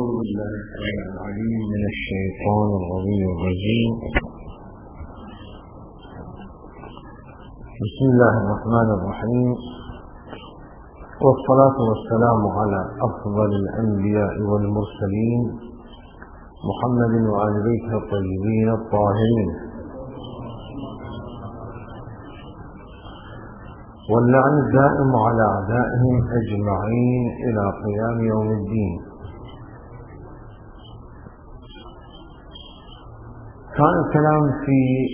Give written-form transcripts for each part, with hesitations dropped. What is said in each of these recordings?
بالله العليم من الشيطان الرجيم. بسم الله الرحمن الرحيم، والصلاة والسلام على أفضل الأنبياء والمرسلين محمد وآل بيته الطيبين الطاهرين، واللعن الدائم على أعدائهم أجمعين إلى قيام يوم الدين. كان الكلام في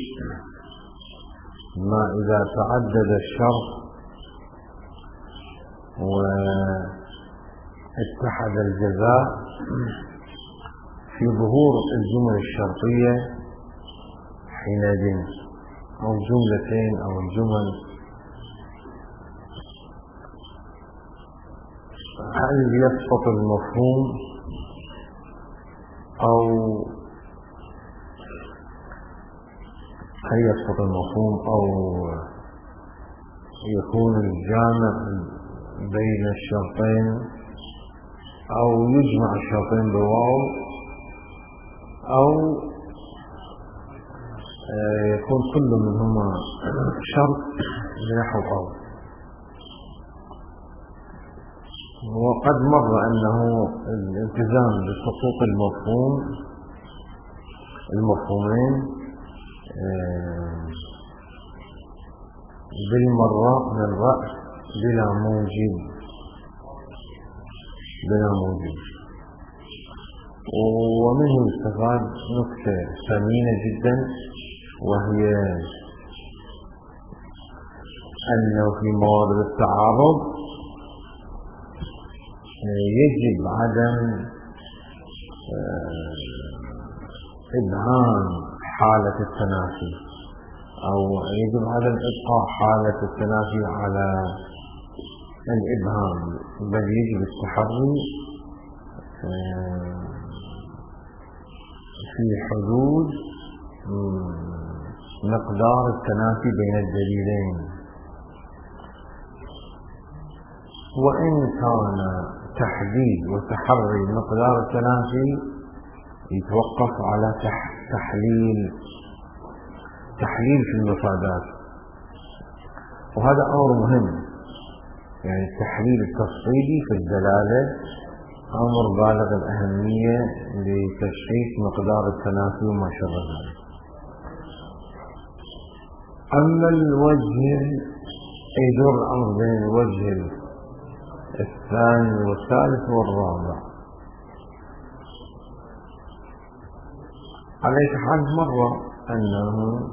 ما إذا تعدد الشر واتحد الجزاء في ظهور الجمل الشرطية حينئذ، أو جملتين أو الجمل، هل يسقط المفهوم أو يكون الجامع بين الشرطين، أو يجمع الشرطين بواو، أو يكون كل منهما شرط نحو أو. وقد مر أنه الالتزام بسقوط المفهومين بالمرة من الرأس بلا موجب، ومنه يستفاد نكتة ثمينة جدا، وهي أنه في موارد التعارض يجب عدم إبهام حالة التنافي، أو يجب عدم إبقاء حالة التنافي على الإبهام، بل يجب التحري في حدود مقدار التنافي بين الدليلين. وإن كان تحديد وتحري مقدار التنافي يتوقف على تحليل في المفادات، وهذا أمر مهم. يعني التحليل التفصيلي في الدلالة أمر بالغ الأهمية لتشخيص مقدار التنافي وما شابه ذلك. أما الوجه يدور الأمر بين الوجه الثاني والثالث والرابع. عليك حال مرة أنه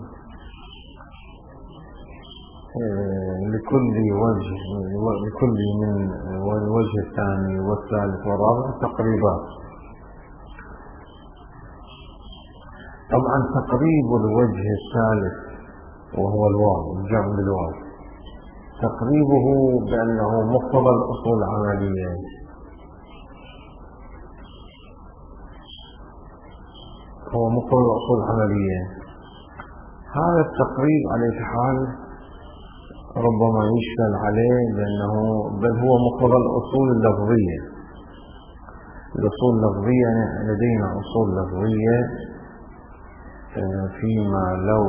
لكل من الوجه الثاني والثالث والرابع تقريبات. طبعا تقريب الوجه الثالث وهو الواو، الجمع بالواو، تقريبه بأنه مقتضى الأصول العملية، هو مقتضى الأصول العملية. هذا التقريب على حال ربما يشكل عليه، بل هو مقتضى الأصول اللفظية. الأصول اللفظية لدينا أصول لفظية فيما لو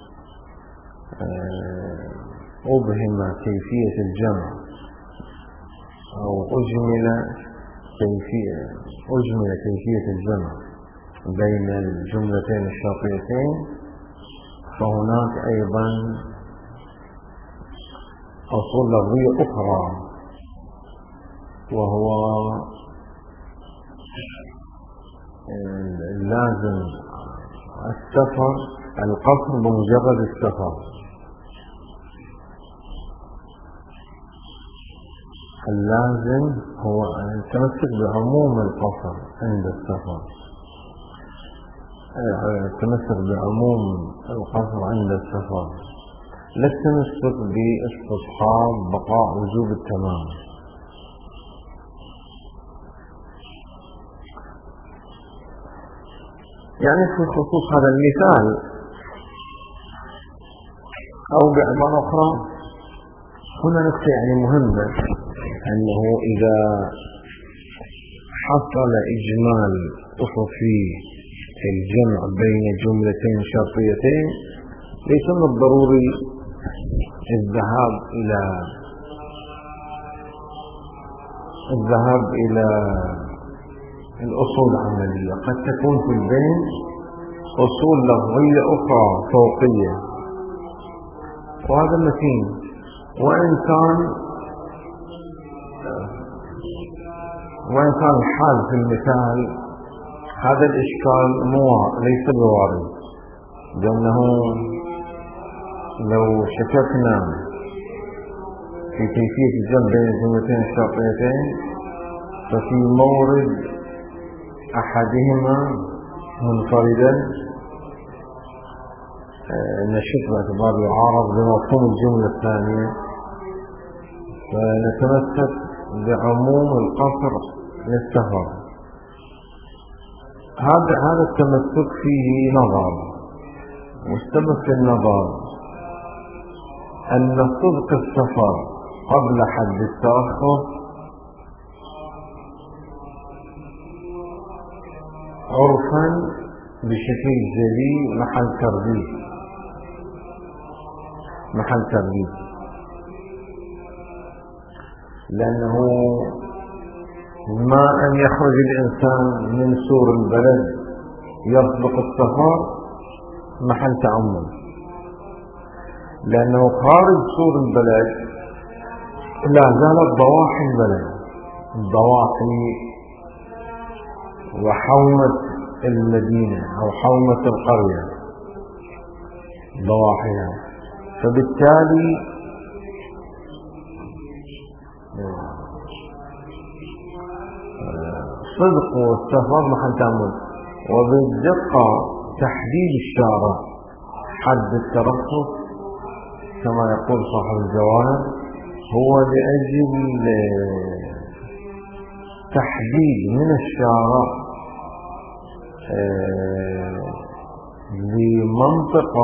أبهم كيفية الجمع أو أجمل كيفية الجمع بين الجملتين الشرطيتين، فهناك أيضا أصول لفظية أخرى، وهو اللازم القصر بمجرد السفر. اللازم هو التمسك بعموم القصر عند السفر، لا التمسك باستصحاب بقاء وجوب التمام. يعني في خصوص هذا المثال، أو بعبارة أخرى، هنا نقطة يعني مهمة، أنه إذا حصل إجمال أفقي الجمع بين جملتين شرطيتين ليس من الضروري الذهاب إلى الأصول العملية. قد تكون في البين أصول لفظية أخرى فوقية، وهذا متين. وإن كان الحال في المثال هذا الإشكال ليس بوارد، لأنه لو شككنا في كيفية الجمع بين الجملتين الشرطيتين ففي مورد أحدهما منفردا نشك باعتبار يعارض بمفهوم الجملة الثانية، فنتمسك بعموم القصر للسفر. هذا التمسك فيه نظر، والسبب في النظر أن صدق السفر قبل حد التأخر عرفا بشكل جلي محل ترديد، لأنه ما أن يخرج الإنسان من سور البلد يصدق السفر محل تأمل، لأنه خارج سور البلد لا زالت ضواحي البلد، الضواحي وحومة المدينة أو حومة القرية ضواحيها، فبالتالي صدق السفر محل تأمل. وبالدقة تحديد الشارع حد الترخص كما يقول صاحب الجواهر هو لأجل تحديد من الشارع لمنطقة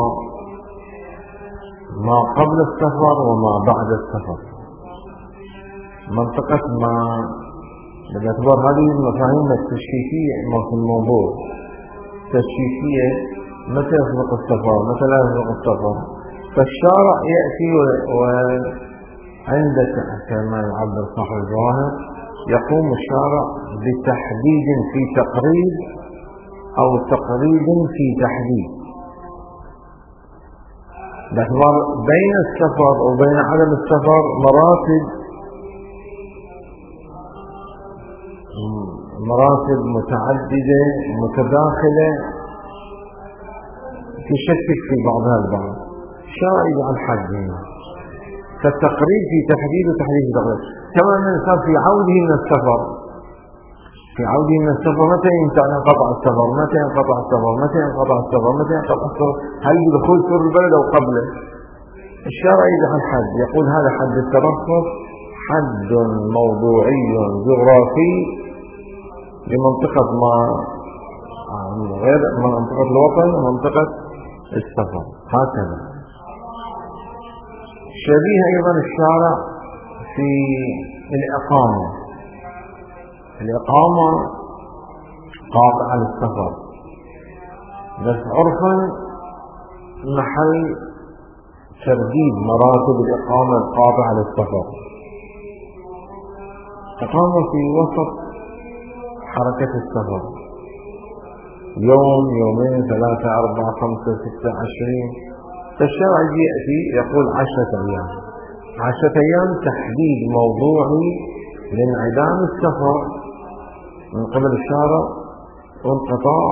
ما قبل السفر وما بعد السفر، منطقة ما باعتبار هذه المفاهيم التشكيكية في الموضوع تشكيكية، متى يسبق السفر متى لا يسبق السفر، فالشارع يأتي وعند كما يعبر صاحب الجواهر يقوم الشارع بتحديد في تقريب أو تقريب في تحديد، باعتبار بين السفر وبين عدم السفر مراتب متعددة متداخلة تشكك في بعضها البعض. الشارع يجعل حد هنا، فالتقريب في تحديد وتحديد في تقريب. كما أن الإنسان في عوده من السفر متى ينقطع السفر، متى ينقطع السفر، هل بدخول سور البلد أو قبله؟ الشارع يجعل حد، يقول هذا حد الترخص حد موضوعي جغرافي لمنطقة ما غير منطقة الوطن ومنطقة السفر. هكذا شبيه أيضا الشارع في الإقامة قاطعة للسفر، بس عرفا محل ترديد مراتب الإقامة القاطعة للسفر. إقامة في وسط حركة السفر، يوم يومين 3 4 5 6 20، فالشارع يأتي يقول 10 أيام تحديد موضوعي لانعدام السفر من قبل الشارع وانقطاع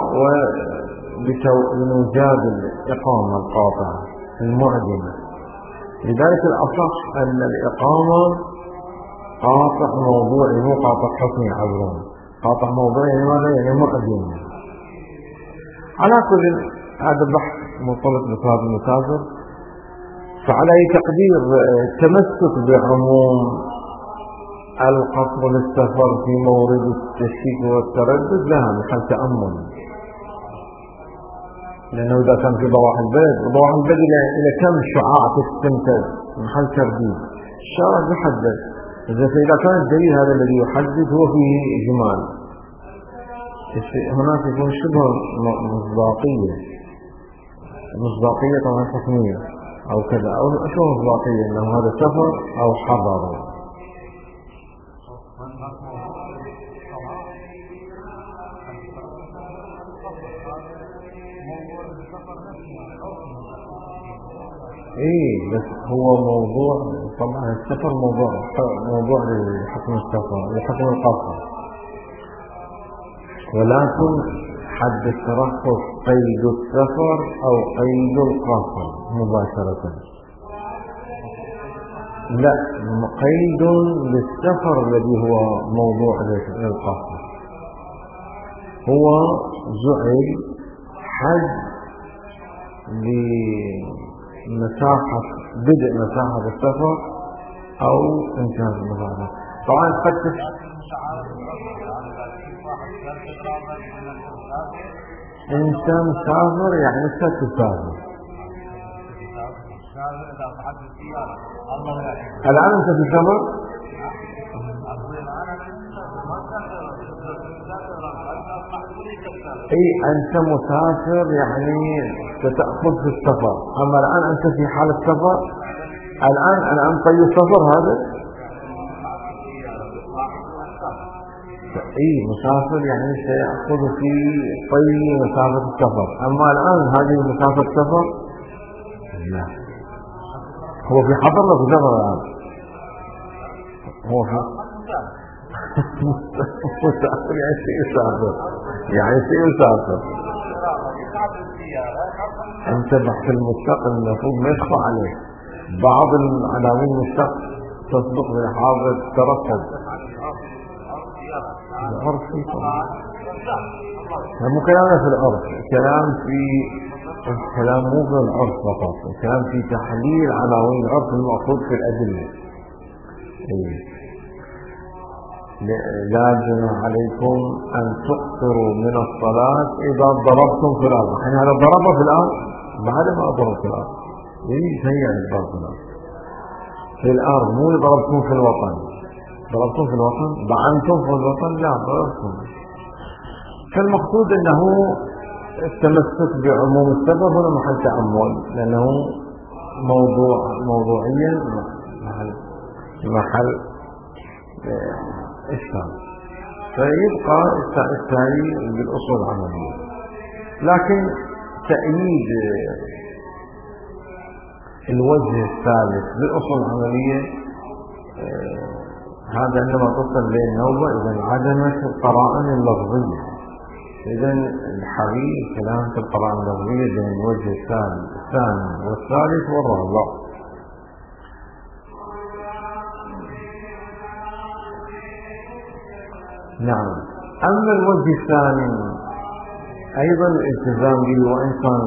وبإيجاد الإقامة القاطعة المعدمة. لذلك الأصح أن الإقامة قاطع موضوعي مو قاطع حكمي عبرون، قاطع موضوعي يعني معدم. على كل هذا بحث مرتبط بهذا المتاجر. فعلى أي تقدير التمسك بعموم القصر للسفر في مورد التشكيك والتردد لها محل تأمل، لأنه إذا كان في ضواحي البلد إلى كم شعاع تستنتج محل ترديد. الشارع يحدد، إذا كان الدليل هذا الذي يحدد هو فيه إجمال هناك يكون شبه مصداقية طبعا حكمية أو كذا، أو شو مصداقية أنه هذا سفر أو حضر. إيه بس هو موضوع، طبعا السفر موضوع لحكم السفر لحكم القصر، ولكن حد الترخص قيد السفر أو قيد القصر مباشرة. لا، قيد للسفر الذي هو موضوع للقصر، هو جعل حد لمساحة بدء مساحة السفر أو انتهاء المساحة. طبعا قد انت مسافر يعني انت تسافر. الآن انت في سفر، اي انت مسافر يعني ستأخذ في السفر. اما الآن انت في حال السفر، الآن طي السفر هذا اي مسافر يعني سيأخذ في طي مسافة السفر. اما الآن هذه مسافة سفر لا، هو في حضر ولا في سفر الآن؟ هو في مسافر يعني سيسافر. انتبه في المستقبل المفروض ما يخفى عليه بعض العناوين المستقبل تصدق بحاضر ترقب العرف في طبعا. مو كلامنا في العرف، الكلام مو في العرف فقط، الكلام في تحليل عناوين العرف المقصود في الأدلة. لا جناح عليكم أن تقصروا من الصلاة إذا ضربتم في الأرض. يعني هذا ضرب في الأرض بعد ما ضرب في الأرض، هي الضرب في الأرض، مو ضربتم في الوطن. ضربتم في الوطن، ضعنتم في الوطن، لا ضربتم. فالمقصود أنه التمسك بعموم السبب هنا محل تأمل، لأنه موضوعيا محل إشكال، فيبقى التالي بالأصول العملية. لكن تأييد الوجه الثالث بالأصول العملية هذا عندما تصل بين النوبة إذا انعدمت القرائن اللفظية. إذا الحقيقي كلام في القرائن اللفظية بين الوجه الثاني والثالث والرابع. نعم. أما الوجه الثاني أيضا الالتزام به، وإن كان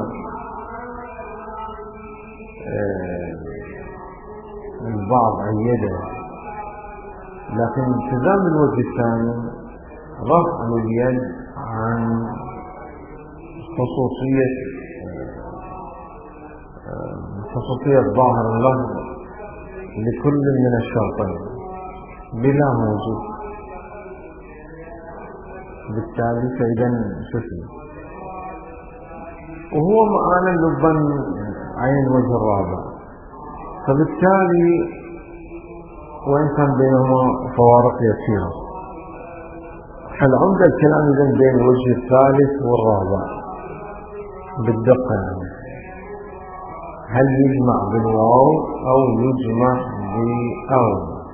البعض أيده، لكن الالتزام بالوجه الثاني رفع اليد عن خصوصية ظاهر اللفظ لكل من الشرطين بلا موجود. بالتالي فإذا شفنا، وهو معنى لبا عين الوجه الرابع. فبالتالي وإن كان بينهما فوارق يسيرة، فالعمدة الكلام إذن بين الوجه الثالث والرابع بالدقة. يعني هل يجمع بالواو أو يجمع بأو؟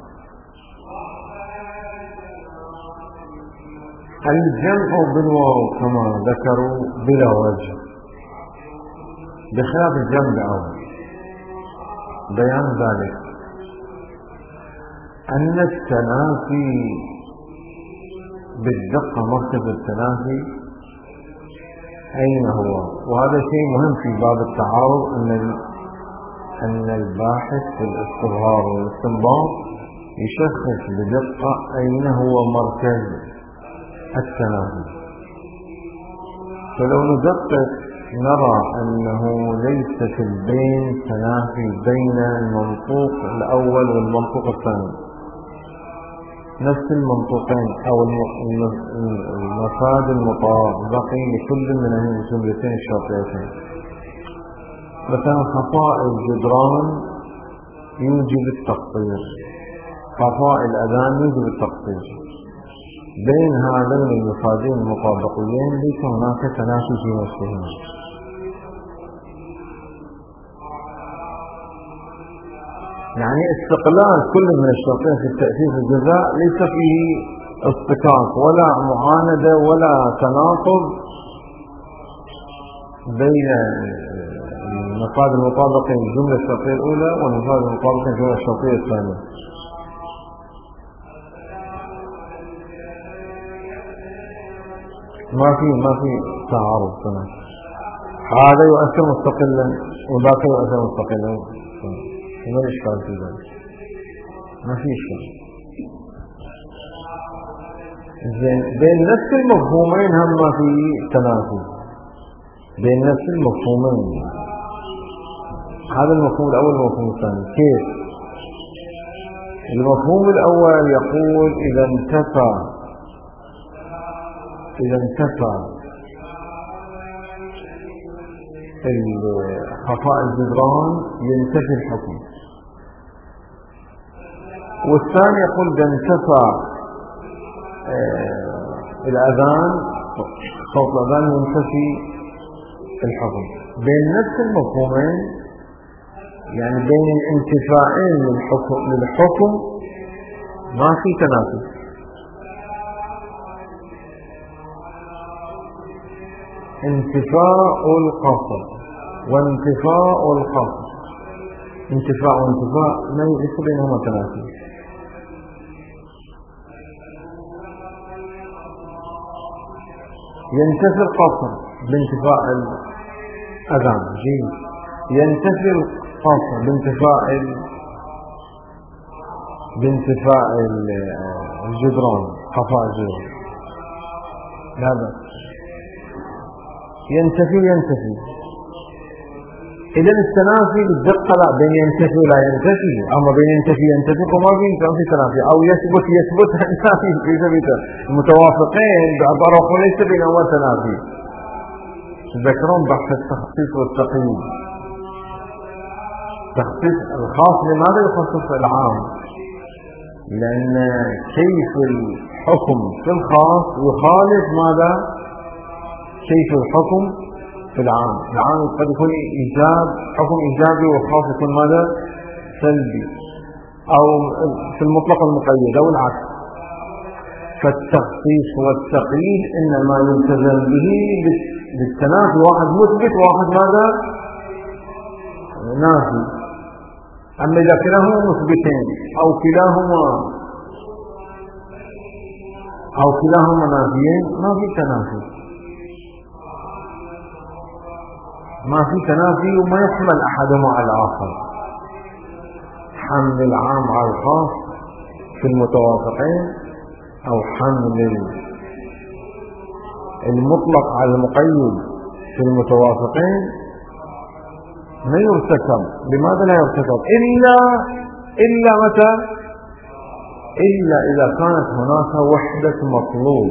الجمع بالواو كما ذكروا بلا وجه، بخلاف الجمع بأول. بيان ذلك أن التنافي بالدقة، مرتبة التنافي أين هو؟ وهذا شيء مهم في باب التعارض، أن الباحث في الاستظهار والاستنباط يشخص بدقة أين هو مركز التنافي. فلو ندقق نرى أنه ليس في البين تنافي بين المنطوق الأول والمنطوق الثاني، نفس المنطوقين أو المفاد المطابقين لكل من الجملتين الشرطيتين. مثلا خفاء الجدران يوجب التقطير، خفاء الأذان يوجب التقطير. بين هذين المفادين المطابقين ليس هناك تنافي في نفسهما. يعني استقلال كل من الشرطين في التأثير في الجزاء ليس فيه اصطكاك ولا معاندة ولا تناقض بين المفاد المطابقين للجملة الشرطية الأولى والمفاد المطابقين للجملة الشرطية الثانية. ما في تعارض تمام. هذا يؤثر مستقلا وذاك يؤثر مستقلا، ما الإشكال في ذلك؟ ما في إشكال. زين بين نفس المفهومين هم ما في تنافي بين نفس المفهومين. هذا المفهوم الأول والمفهوم الثاني. كيف؟ المفهوم الأول يقول إذا انتفى خفاء الجدران ينتفي الحكم. والثاني يقول إذا انتفى الأذان صوت الأذان ينتفي الحكم. بين نفس المفهومين يعني بين الانتفاعين للحكم ما في تنافي. انتفاء القصر وانتفاء القصر، انتفاع وانتفاء ما ليس بينهما تنافي. ينتفي القصر بانتفاء الأذان، ينتفي القصر بانتفاء الجدران، خفاء الجدران. هذا ينتفي. إذا التنافي بالدقة لا بين ينتفي ولا ينتفي، أما بين ينتفي وما في تنافي، أو يثبت تنافي في ثبت المتوافقين بعبارة أخرى ليس بينهما تنافي. تذكرون بحث التخصيص والتقييد. تخصيص الخاص لماذا يخصص العام؟ لأن كيف الحكم في الخاص يخالف ماذا؟ كيف الحكم في العام. العام قد يكون حكم إيجابي والخاص يكون ماذا؟ سلبي، أو في المطلق المقيد أو العكس. فالتخصيص والتقييد إنما يلتزم به بالتنافي، واحد مثبت واحد ماذا؟ نافي. أما إذا كلاهما مثبتين أو كلاهما نافيين ما في تنافي، وما يحمل أحدهما على الآخر. حمل العام على الخاص في المتوافقين أو حمل المطلق على المقيد في المتوافقين لا يرتكب. لماذا لا يرتكب؟ إلا متى؟ إلا إذا كانت هناك وحدة مطلوب.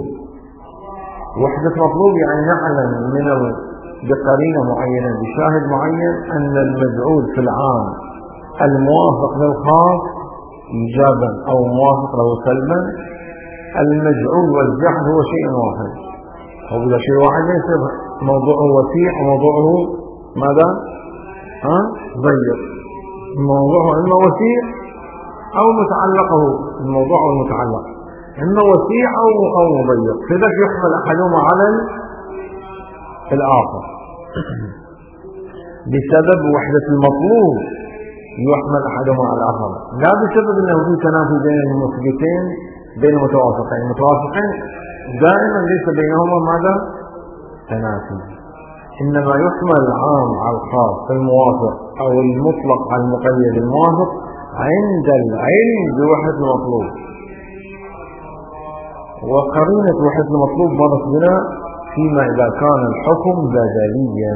يعني نعلم بقرينة معينة بشاهد معين أن المجعول في العام الموافق للخاص إيجابا أو موافق له سلبا، المجعول والجحد هو شيء واحد. أو إذا شيء واحد ليس موضوعه وسيع وموضوعه ماذا؟ ضيق. موضوعه إما وسيع أو متعلقه الموضوع أو المتعلق إما وسيع أو مضيق، فذلك يحمل أحدهما على الآخر. بسبب وحدة المطلوب يحمل أحدهما على الآخر، لا بسبب أنه في تنافي بين المثبتين بين المتوافقين. المتوافقين دائما ليس بينهما ماذا؟ تنافي. إنما يحمل العام على الخاص الموافق أو المطلق على المقيد الموافق عند العلم بوحدة المطلوب. وقرينة وحدة المطلوب مرت بنا فيما إذا كان الحكم بدليا.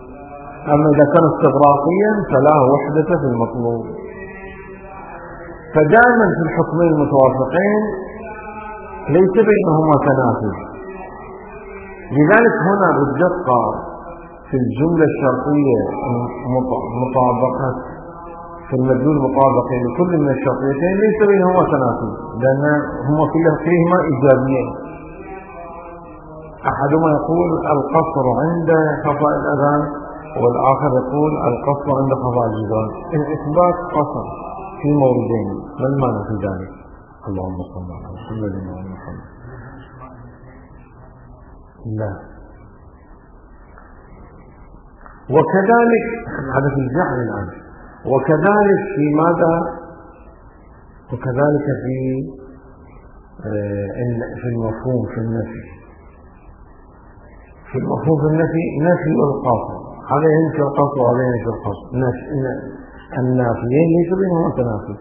أما إذا كان استغراقيا فلا وحدة في المطلوب. فدائما في الحكمين المتوافقين ليس بينهما تنافي. لذلك هنا بالدقة في الجملة الشرطية مطابقة في المدلول مطابقة لكل من الشرطيتين ليس بينهما تنافي، لأن هما فيهما إيجابيين. أحدهما يقول القصر عند خفاء الأذان، والآخر يقول القصر عند خفاء الجدران. الإثبات قصر في موردين، ما المعنى في ذلك؟ اللهم صل على سيدنا محمد. لا، وكذلك هذا في الجهل الآن، وكذلك في ماذا؟ وكذلك في المفهوم في النفي. في المفهوم في النفي نفي القصر، هذا ينفي القصر وهذا ينفي القصر. النافيين ليس بينهما تنافي.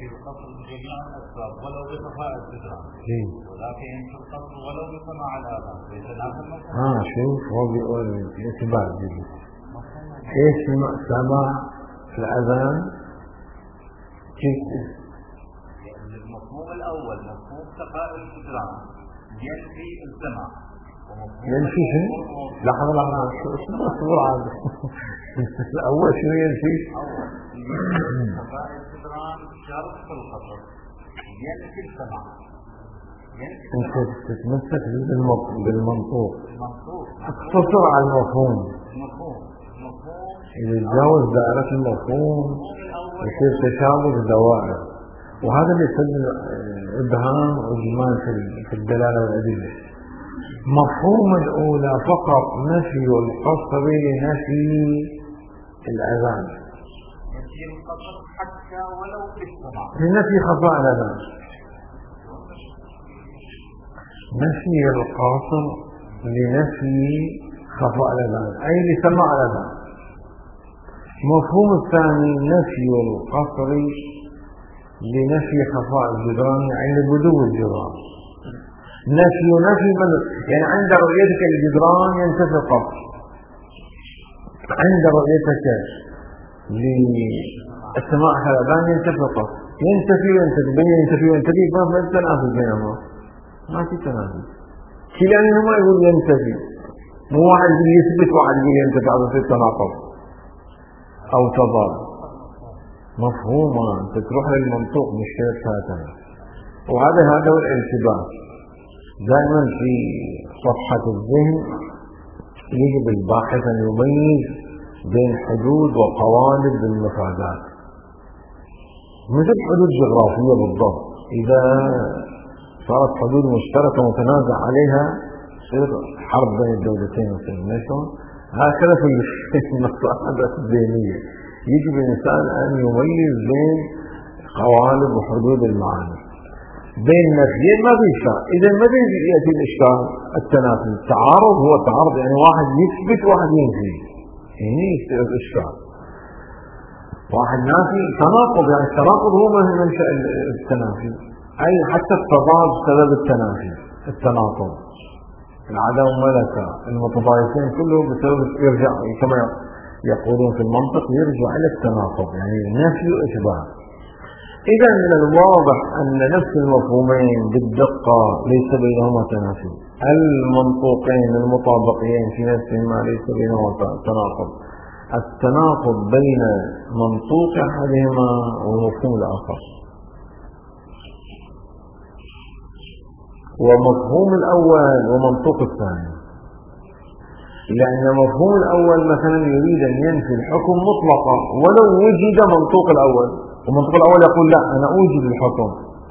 ولو بخفاء الجدران ولكن ينفي القصر ولو بسماع الآذان. شوف هو بيقول الاعتبار جديد. ايش سماع الأذان؟ كيف؟ المفهوم الأول مفهوم خفاء الجدران ينفي السماع. ينفي شنو؟ لحظة اصبر عاد. الأول شنو ينفي؟ خفاء الجدران شرط في القصر ينفي السماع. انت تتمسك بالمنطوق، اقتصر على المفهوم. إذا تجاوز دائرة المفهوم يصير تشابه دوائر، وهذا اللي يسبب إبهام وإجمال في الدلالة والأدلة. مفهوم الأولى فقط نفي القصر لنفي الأذان، نفي القصر حتى ولو بالسماع، لنفي خفاء الأذان. نفي القاصر لنفي خفاء الأذان أي لسماع الأذان. مفهوم الثاني نفي القصر لنفي خفاء الجدران عند بدو الجدران. نفي من يعني عند رؤيتك الجدران ينتفي القصر، عند رؤيتك للسماع الأذان ينتفي القصر. ينتفي ما في تنافي بينهما، ما في تنافي. كلاهما يقول ينتفي، مو واحد يقول يثبت واحد يقول ينتفي، هذا في التناقض أو تضاد. مفهوما أنت تروح للمنطوق مش هكذا. وهذا هو الالتباس. دائما في صفحة الذهن يجب الباحث أن يميز بين حدود وقوالب المفردات، مثل حدود جغرافية بالضبط. إذا صارت حدود مشتركة متنازع عليها تصير حرب بين الدولتين وسيرنيشن. هكذا في المصطلحات الدينية يجب الإنسان أن يميز بين قوالب وحدود المعاني. بين نفيين ما في إشكال، إذا ما يأتي الإشكال التنافي. التعارض هو التعارض، يعني واحد يثبت واحد ينفي، هنا يصير الإشكال. واحد نافي تناقض، يعني التناقض هو منشأ التنافي، أي حتى التضاد سبب التنافي. التناقض العدم ملكة المتضايقين كله بسبب يرجع كما يقولون في المنطق يرجع إلى التناقض، يعني نفي وإثبات. إذا من الواضح أن نفس المفهومين بالدقة ليس بينهما تنافي. المنطوقين المطابقين في نفسهما ليس بينهما تناقض. التناقض بين منطوق أحدهما ومفهوم الآخر. ومفهوم الأول ومنطوق الثاني، لأن مفهوم الأول مثلا يريد أن ينفي الحكم مطلقا ولو وجد منطوق الأول، ومنطوق الأول يقول لا أنا أوجد الحكم.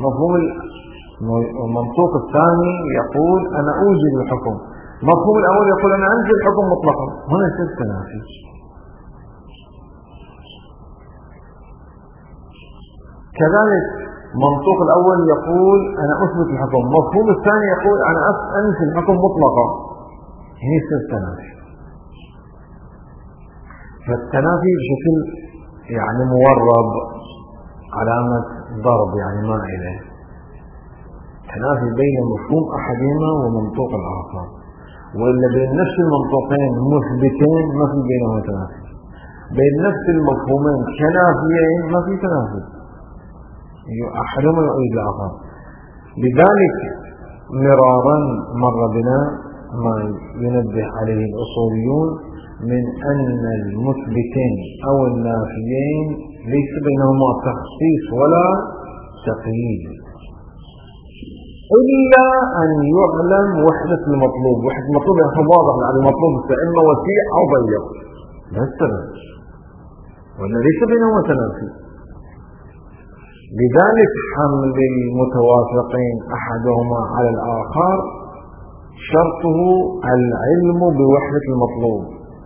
المنطوق الثاني يقول أنا أوجد الحكم. مفهوم الأول يقول أنا أنفي الحكم مطلقا. هنا يصير تنافي. كذلك منطوق الأول يقول أنا أثبت الحكم، مفهوم الثاني يقول أنا أنفي الحكم مطلقا. هنا يصير تنافي. فالتنافي بشكل يعني مورب، علامة ضرب يعني ما إله. تنافي بين مفهوم أحدهما ومنطوق الآخر، وإلا بين نفس المنطوقين مثبتين ما في بينهما تنافي. بين نفس المفهومين تنافيين ما في تنافي. أحدهما يؤيد الآخر. لذلك مرارا مر بنا ما ينبه عليه الأصوليون من أن المثبتين أو النافيين ليس بينهما تخصيص ولا تقييد، إلا أن يعلم وحدة المطلوب. وحدة المطلوب يعني واضح على المطلوب إما وسيع أو ضيق، لا السبب، ولا ليس بينهما تنافي. لذلك حمل المتوافقين أحدهما على الآخر شرطه العلم بوحدة المطلوب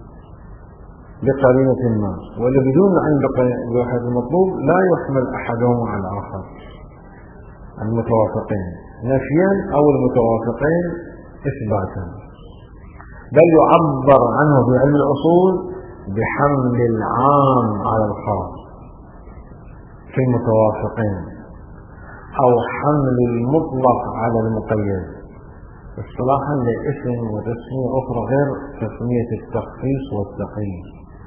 بقرينة ما، ولا بدون علم بوحدة المطلوب لا يحمل أحدهما على الآخر. المتوافقين نفيا أو المتوافقين إثباتا، بل يعبر عنه في علم الأصول بحمل العام على الخاص في المتوافقين، أو حمل المطلق على المقيد، اصطلاحا لاسم وتسمية أخرى غير تسمية التخصيص والتقييد.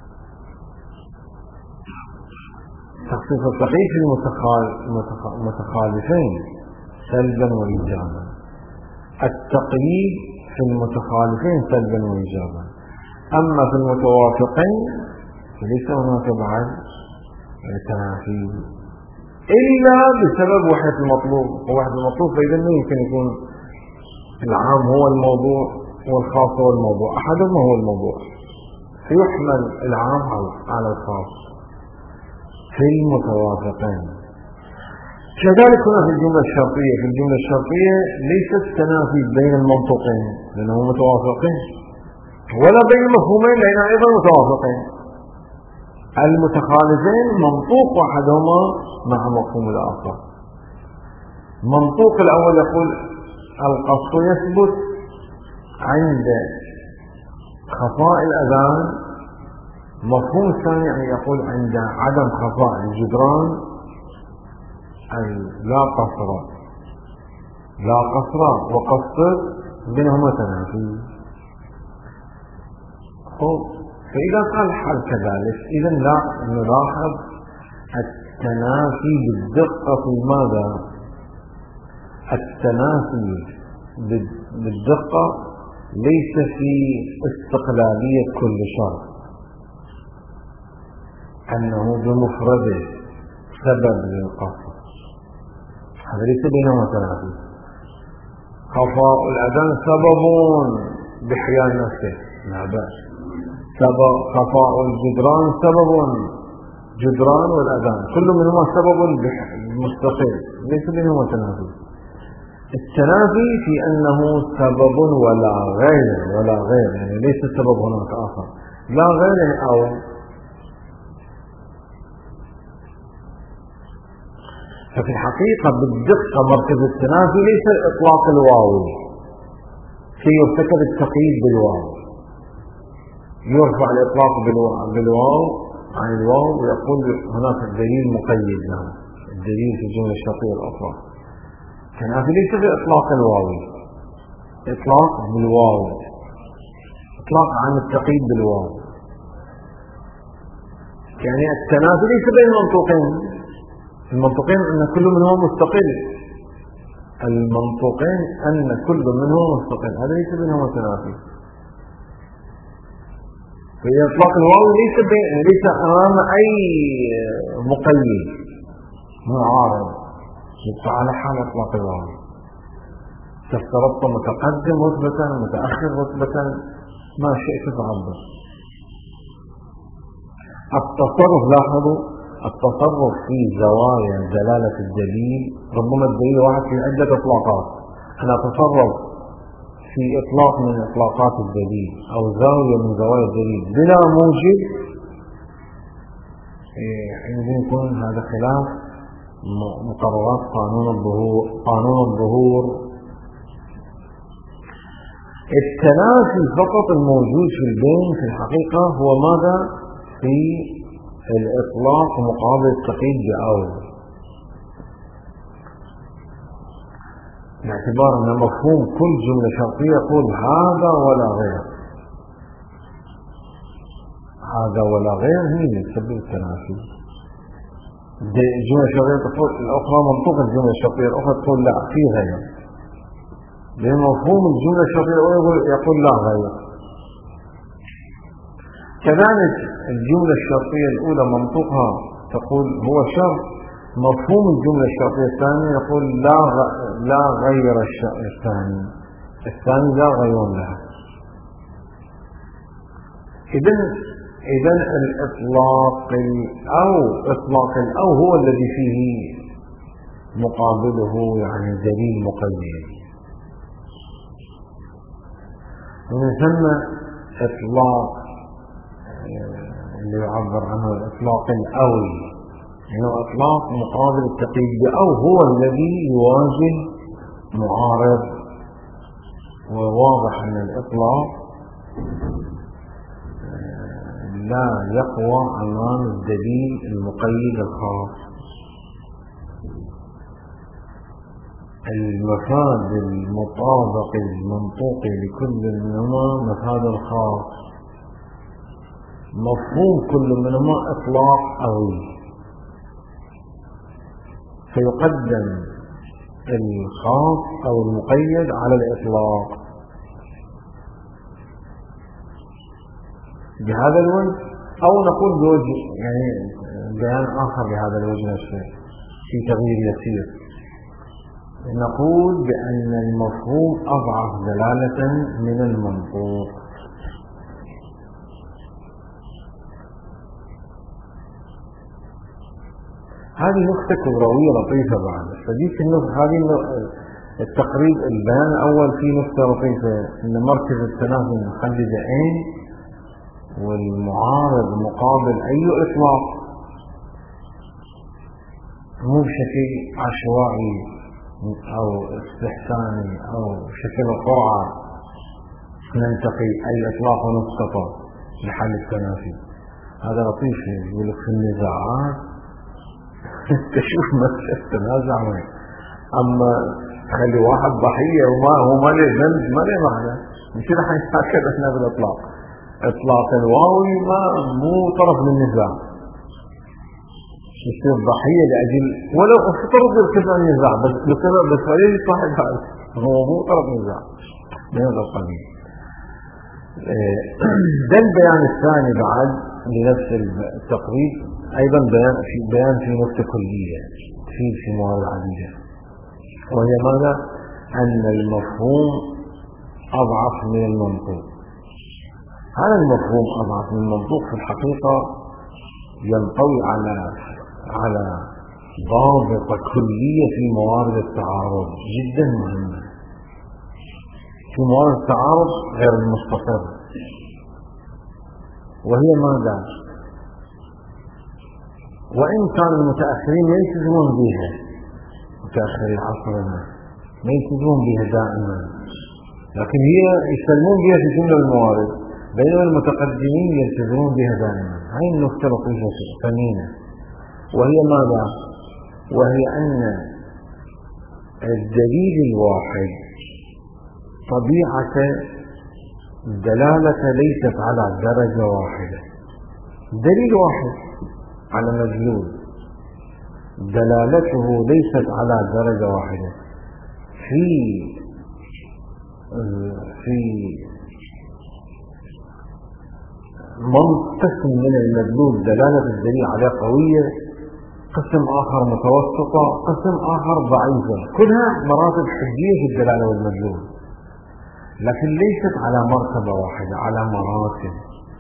تخصيص والتقييد في المتخالفين سلبا وإيجابا، التقييد في المتخالفين سلبا وإيجابا. أما في المتوافقين فليس هناك بعد تنافي إلا بسبب وحدة المطلوب. ووحدة المطلوب فإذا ما يمكن يكون العام هو الموضوع والخاص هو الموضوع، أحدهما هو الموضوع، فيحمل العام على الخاص في المتوافقين. كذلك هنا في الجملة الشرطية، في الجملة الشرطية ليست تنافي بين المنطقين لأنهم متوافقين، ولا بين المفهومين لأنهم أيضا متوافقين. المتخالفين منطوق أحدهما مع مفهوم الآخر. منطوق الأول يقول القصد يثبت عند خفاء الأذان، مفهوم الثاني يعني يقول عند عدم خفاء الجدران لا قصر، لا قصر وقصر بينهما تنافي. فإذا قال الحال كذلك إذا لا نلاحظ التنافي بالدقة في ماذا؟ التنافي بالدقة ليس في استقلالية كل شرط، أنه بمفرده سبب للقصر، هذا ليس بينهما تنافي. خفاء الأذان سبب بإحياء نفسه لا بأس، خفاء الجدران سبب، جدران والأذان كل منهما سبب مستقل ليس بينهما تنافي. التنافي في أنه سبب ولا غير يعني ليس السبب هناك آخر لا غير. أو ففي الحقيقة بالدقة مركز التنافي ليس الإطلاق الواوي، في يرتكب التقييد بالواو، يرفع الإطلاق بالواو عن الواو ويقول هناك الدليل مقيد له، الدليل في الجملة الشرطية الأخرى. التنافي ليس بإطلاق الواوي، إطلاق بالواو، إطلاق عن التقييد بالواو. يعني التنافي ليس بين المنطوقين، المنطوقين أن كل منهم مستقل، المنطوقين أن كل منهم مستقل، هذا ليس بينهما تنافي. فإذا إطلاق الواو ليس أمام أي مقيد معارض، يبقى على حال إطلاق الواو. افترضت متقدم رتبة متأخر رتبة ما شئت تعبر. التصرف، لاحظوا التصرف في زوايا دلالة الدليل، ربما الدليل واحد في عدة إطلاقات، أنا أتصرف في إطلاق من إطلاقات الدليل أو زاوية من زوايا الدليل بلا موجب، يمكن يكون هذا خلاف مقررات قانون الظهور. التنافي فقط الموجود في البين في الحقيقة هو ماذا؟ في الإطلاق مقابل التقييد بأول، باعتبار أن مفهوم كل جملة شرطية يقول هذا ولا غير، هذا ولا غير هي تسبب التنافي. الجملة الشرطية تقول الأخرى منطوق الجملة الشرطية الأخرى تقول لا في غير، لأن مفهوم الجملة الشرطية يقول لا غير. كذلك الجملة الشرطية الأولى منطوقها تقول هو شرط، مفهوم الجملة الشرطية الثانية يقول لا غير الثاني لا غير لها. إذن الإطلاق الأو هو الذي فيه مقابله يعني دليل مقيد. ومن ثم إطلاق اللي يعبر عنه الإطلاق الأوي، يعني إطلاق مقابل التقييد بأو هو الذي يواجه معارض. وواضح أن الإطلاق لا يقوى أمام الدليل المقيد الخاص. المفاد المطابق المنطوق لكل منهما مفاد الخاص، مفهوم كل منهما إطلاق أوي، فيقدم الخاص أو المقيد على الإطلاق بهذا الوجه، أو نقول بوجه يعني بيان آخر بهذا الوجه نفسه في تغيير يسير، نقول بأن المفهوم أضعف دلالة من المنطوق. هذه نقطة كبروية لطيفة بعد هذه التقريب البيان الأول فيه نقطة لطيفة، أن مركز التنازل نخلي بعين والمعارض مقابل أي إطلاق، مو بشكل عشوائي أو استحساني أو شكل قرعة ننتقي أي إطلاق ونسقطه لحل التنافي. هذا لطيف يقول لك في النزاعات تشوف مسألة تنازع معي، أما تخلي واحد ضحية وهو ما له ذنب ما له معنى. نصير هكذا احنا بالإطلاق، إطلاق الواوي مو طرف من النزاع، يصير ضحية لأجل ولو افترض ارتفاع النزاع بس وليه صاحب هذا هو مو طرف نزاع من هذا القبيل. ده البيان الثاني بعد لنفس التقريب أيضا بيان في نقطة كلية في موارد عديدة، وهي ماذا؟ أن المفهوم أضعف من المنطوق. هذا المفهوم أضعف من المنطوق في الحقيقة ينطوي على ضابطة كلية في موارد التعارض جدا مهمة، في موارد التعارض غير المستقر، وهي ماذا؟ وإن كان المتأخرين يلتزمون بها، متأخري عصرنا ما يلتزمون بها دائما، لكن هي يسلمون بها في جملة الموارد، بينما المتقدمين يلتزمون بها دائما. هاي النقطة لطيفة ثمينة، وهي ماذا؟ وهي أن الدليل الواحد طبيعة الدلالة ليست على درجة واحدة. دليل واحد على مدلول دلالته ليست على درجة واحدة. في قسم من المدلول دلالة الدليل عليه قوية، قسم آخر متوسطة، قسم آخر ضعيفة، كلها مراتب حدية في الدلالة والمدلول، لكن ليست على مرتبة واحدة، على مراتب.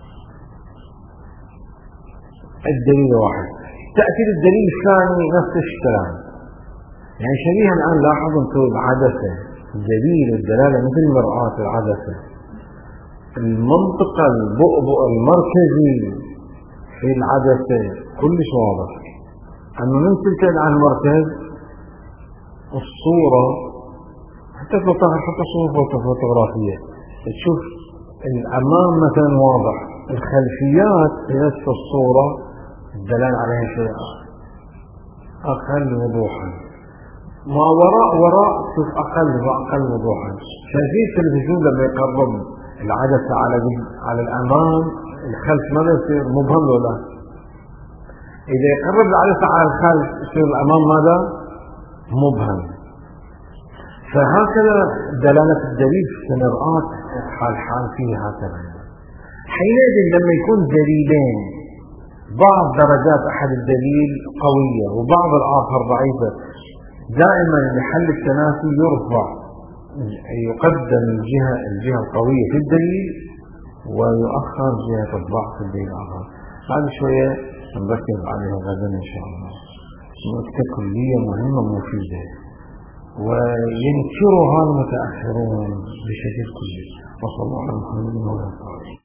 الدليل واحد، تأتي الدليل الثاني نفس الكلام، يعني شبيها الآن لاحظ انتم العدسة، دليل الدلالة مثل مرآة العدسة، المنطقة البؤبؤ المركزي في العدسة كلش واضح، أما من تبتعد عن المركز الصورة حتى صورة فوتوغرافية تشوف الأمام مثلا واضح، الخلفيات في نفس الصورة الدلالة عليها شيء أقل وضوحا، ما وراء تشوف أقل وضوحا. شايفين التلفزيون لما يقرب العدسة على الأمام الخلف ماذا يصير؟ مبهم ولا إذا يقرب العدسة على الخلف يصير الأمام ماذا؟ مبهم. فهكذا دلالة الدليل في المرآة حال فيه هكذا. حينئذ لما يكون دليلين بعض درجات أحد الدليل قوية وبعض الآخر ضعيفة، دائما لحل التنافي يقدم الجهة القوية في الدليل ويؤخر جهة الضعف في الدليل الآخر. هذه شوية نركز عليها غدا إن شاء الله. نقطة كلية مهمة مفيدة وينكرها المتأخرون بشكل كلي. وصلى الله على محمد وعلى آله.